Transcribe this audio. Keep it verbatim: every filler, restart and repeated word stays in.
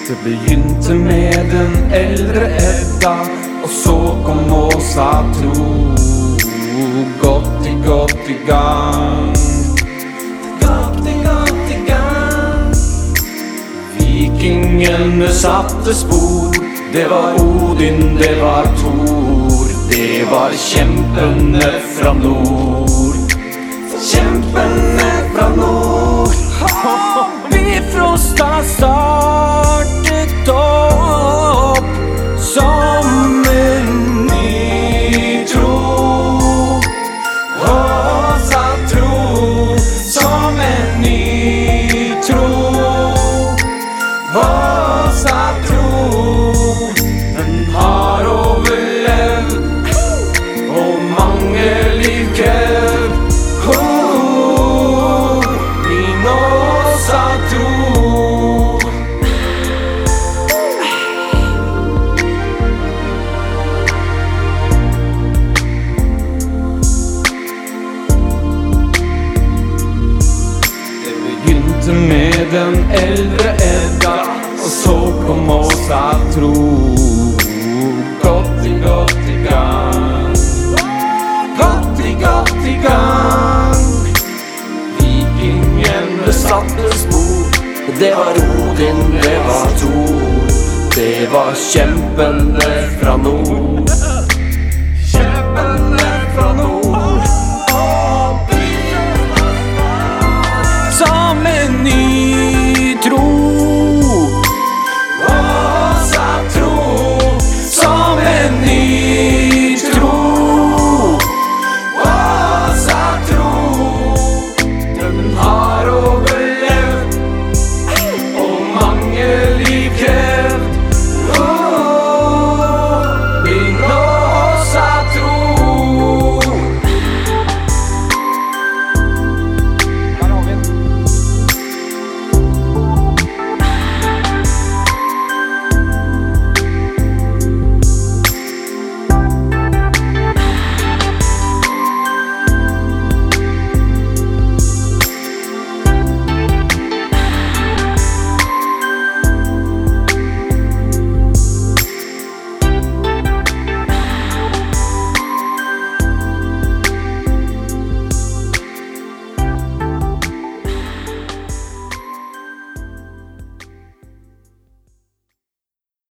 Det begynte med den eldre Edda, og så kom Åsa Tro. Godt i godt i gang, godt i godt i gang. Vikingene satte spor, det var Odin, det var Thor. Det var kjempene fra nord, kjempene fra nord. Bifrosta startet opp som en ny tro. Åsa Tro som en ny tro. Åsa Tro, den har overlevd og mange liv krevd. Oh, min Åsa Tro. Det begynte med den eldre Edda, og så kom Åsa Tro. Godt i godt i gang, godt i godt i gang. Vikingene satte spor, det var Odin, det var Thor. Det var kjempene fra nord, kjempene fra nord.